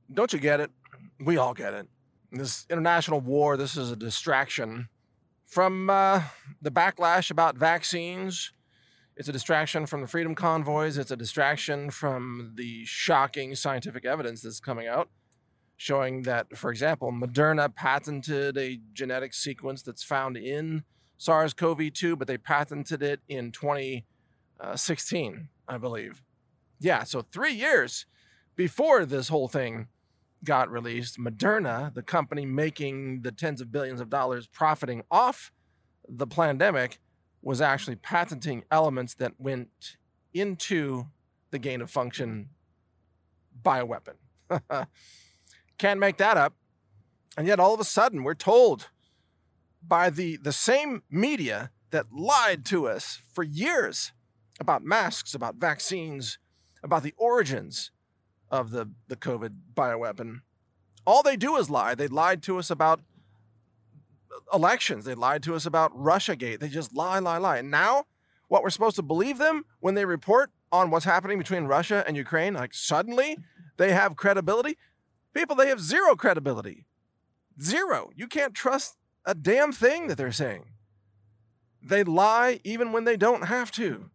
Don't you get it? We all get it. This international war, this is a distraction from the backlash about vaccines. It's a distraction from the freedom convoys. It's a distraction from the shocking scientific evidence that's coming out, showing that, for example, Moderna patented a genetic sequence that's found in SARS-CoV-2, but they patented it in 2016, I believe. Yeah, so 3 years before this whole thing got released, Moderna, the company making the tens of billions of dollars profiting off the pandemic, was actually patenting elements that went into the gain of function bioweapon. Can't make that up. And yet all of a sudden we're told by the same media that lied to us for years about masks, about vaccines, about the origins of the COVID bioweapon. All they do is lie. They lied to us about elections. They lied to us about Russiagate. They just lie. And now what we're supposed to believe them when they report on what's happening between Russia and Ukraine, like suddenly they have credibility. People, they have zero credibility. Zero. You can't trust a damn thing that they're saying. They lie even when they don't have to.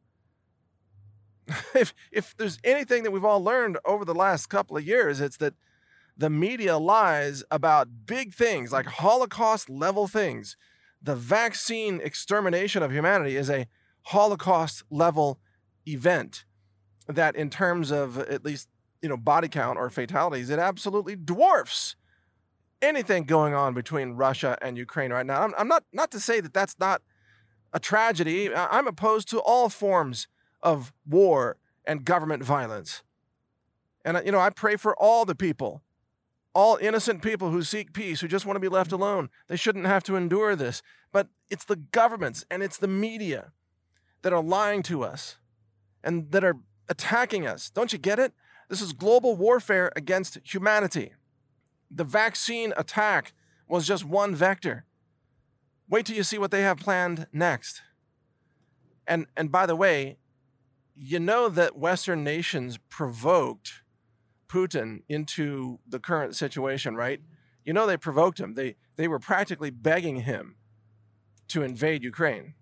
If there's anything that we've all learned over the last couple of years, it's that the media lies about big things like Holocaust level things. The vaccine extermination of humanity is a Holocaust level event that, in terms of at least, body count or fatalities, it absolutely dwarfs anything going on between Russia and Ukraine right now. I'm not to say that that's not a tragedy. I'm opposed to all forms of war and government violence. And, I pray for all the people, all innocent people who seek peace, who just want to be left alone. They shouldn't have to endure this. But it's the governments and it's the media that are lying to us and that are attacking us. Don't you get it? This is global warfare against humanity. The vaccine attack was just one vector. Wait till you see what they have planned next. And by the way, you know that Western nations provoked Putin into the current situation, right? You know they provoked him. They were practically begging him to invade Ukraine.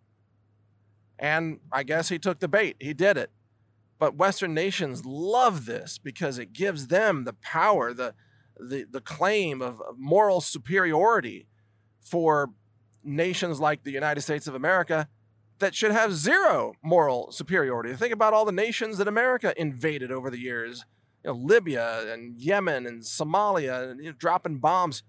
And I guess he took the bait. He did it. But Western nations love this because it gives them the power, the claim of moral superiority for nations like the United States of America that should have zero moral superiority. Think about all the nations that America invaded over the years. Libya and Yemen and Somalia, and, dropping bombs.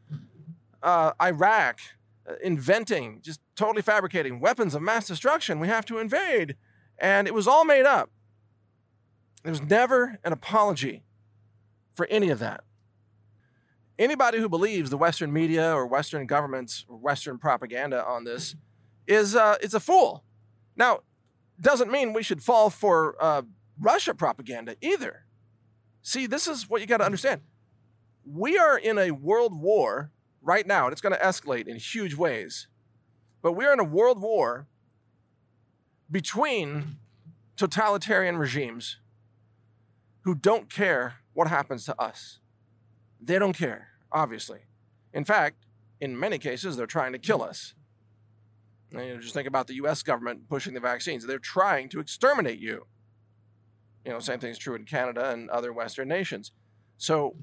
Iraq, inventing, just totally fabricating weapons of mass destruction. We have to invade. And it was all made up. There was never an apology for any of that. Anybody who believes the Western media or Western governments or Western propaganda on this is a fool. Now, doesn't mean we should fall for Russia propaganda either. See, this is what you got to understand. We are in a world war right now, and it's going to escalate in huge ways. But we're in a world war between totalitarian regimes who don't care what happens to us. They don't care, obviously. In fact, in many cases, they're trying to kill us. Just think about the U.S. government pushing the vaccines. They're trying to exterminate you. Same thing's true in Canada and other Western nations. So,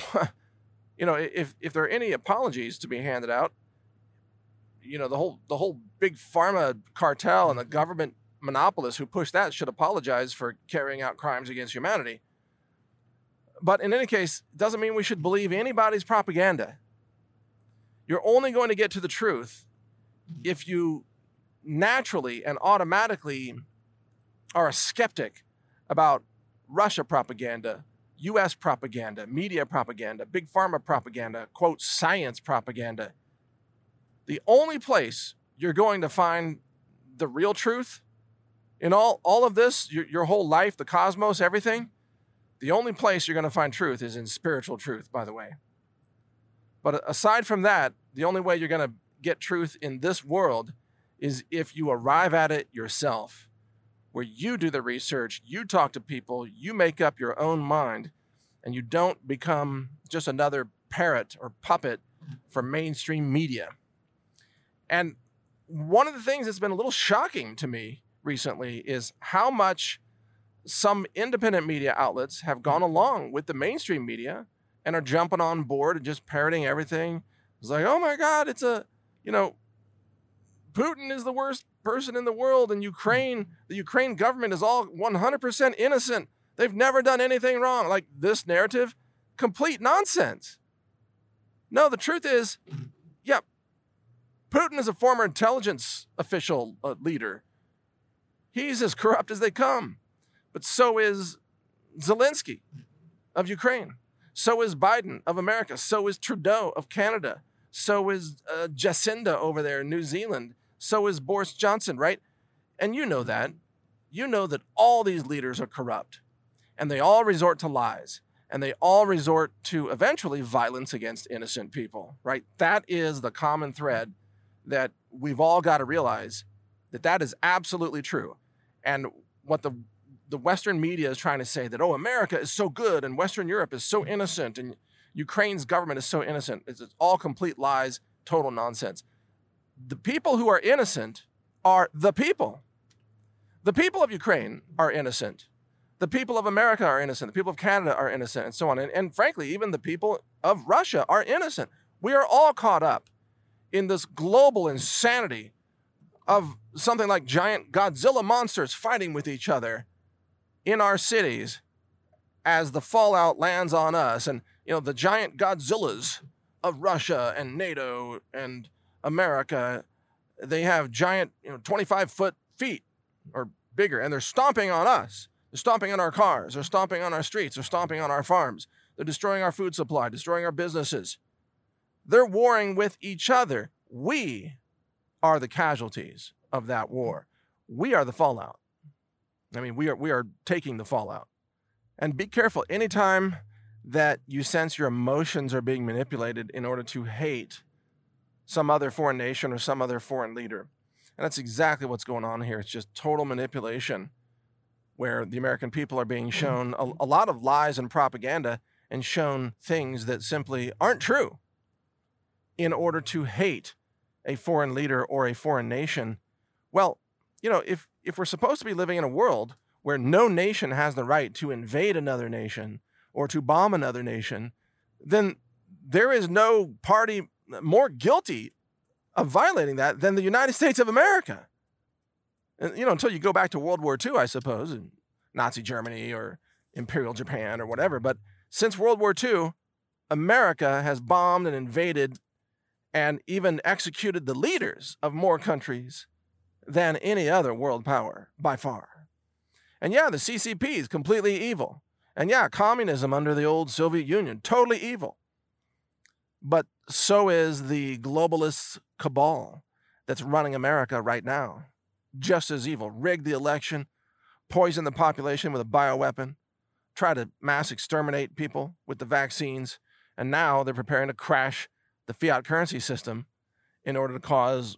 if there are any apologies to be handed out, the whole big pharma cartel and the government monopolists who push that should apologize for carrying out crimes against humanity. But in any case, it doesn't mean we should believe anybody's propaganda. You're only going to get to the truth if you naturally and automatically are a skeptic about Russia propaganda, U.S. propaganda, media propaganda, big pharma propaganda, quote, science propaganda. The only place you're going to find the real truth in all of this, your whole life, the cosmos, everything, the only place you're going to find truth is in spiritual truth, by the way. But aside from that, the only way you're going to get truth in this world is if you arrive at it yourself, where you do the research, you talk to people, you make up your own mind, and you don't become just another parrot or puppet for mainstream media. And one of the things that's been a little shocking to me recently is how much some independent media outlets have gone along with the mainstream media and are jumping on board and just parroting everything. It's like, oh my God, Putin is the worst person in the world, and the Ukraine government is all 100% innocent. They've never done anything wrong. Like, this narrative, complete nonsense. No, the truth is, yeah, Putin is a former intelligence official leader. He's as corrupt as they come. But so is Zelensky of Ukraine. So is Biden of America. So is Trudeau of Canada. So is Jacinda over there in New Zealand. So is Boris Johnson, right? And you know that. You know that all these leaders are corrupt. And they all resort to lies. And they all resort to, eventually, violence against innocent people, right? That is the common thread that we've all got to realize, that is absolutely true. And what the Western media is trying to say, that, oh, America is so good and Western Europe is so innocent and Ukraine's government is so innocent, it's all complete lies, total nonsense. The people who are innocent are the people. The people of Ukraine are innocent. The people of America are innocent. The people of Canada are innocent, and so on. And frankly, even the people of Russia are innocent. We are all caught up in this global insanity of something like giant Godzilla monsters fighting with each other in our cities as the fallout lands on us. And, the giant Godzillas of Russia and NATO and America, they have giant, 25-foot feet or bigger, and they're stomping on us. They're stomping on our cars. They're stomping on our streets. They're stomping on our farms. They're destroying our food supply, destroying our businesses. They're warring with each other. We are the casualties of that war. We are the fallout. I mean, we are taking the fallout. And be careful. Anytime that you sense your emotions are being manipulated in order to hate some other foreign nation or some other foreign leader. And that's exactly what's going on here. It's just total manipulation, where the American people are being shown a lot of lies and propaganda and shown things that simply aren't true in order to hate a foreign leader or a foreign nation. Well, if we're supposed to be living in a world where no nation has the right to invade another nation or to bomb another nation, then there is no party more guilty of violating that than the United States of America. And, until you go back to World War II, I suppose, in Nazi Germany or Imperial Japan or whatever. But since World War II, America has bombed and invaded and even executed the leaders of more countries than any other world power, by far. And yeah, the CCP is completely evil. And yeah, communism under the old Soviet Union, totally evil. But so is the globalist cabal that's running America right now. Just as evil. Rig the election, poison the population with a bioweapon, try to mass exterminate people with the vaccines, and now they're preparing to crash the fiat currency system in order to cause,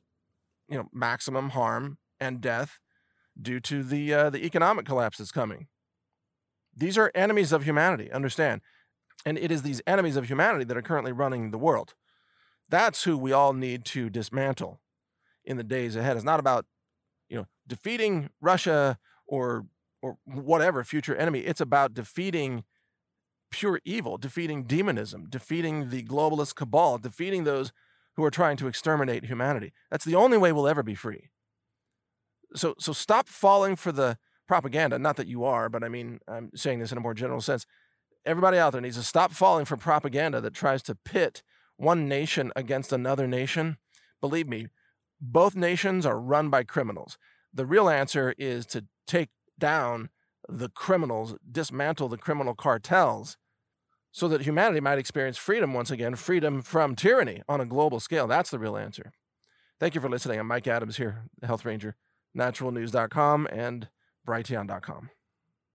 maximum harm and death due to the economic collapse that's coming. These are enemies of humanity, understand. And it is these enemies of humanity that are currently running the world. That's who we all need to dismantle in the days ahead. It's not about, defeating Russia or whatever future enemy. It's about defeating pure evil, defeating demonism, defeating the globalist cabal, defeating those who are trying to exterminate humanity. That's the only way we'll ever be free. So stop falling for the propaganda. Not that you are, but I'm saying this in a more general sense. Everybody out there needs to stop falling for propaganda that tries to pit one nation against another nation. Believe me, both nations are run by criminals. The real answer is to take down the criminals, dismantle the criminal cartels, so that humanity might experience freedom once again, freedom from tyranny on a global scale. That's the real answer. Thank you for listening. I'm Mike Adams here, the Health Ranger, naturalnews.com and Brighteon.com.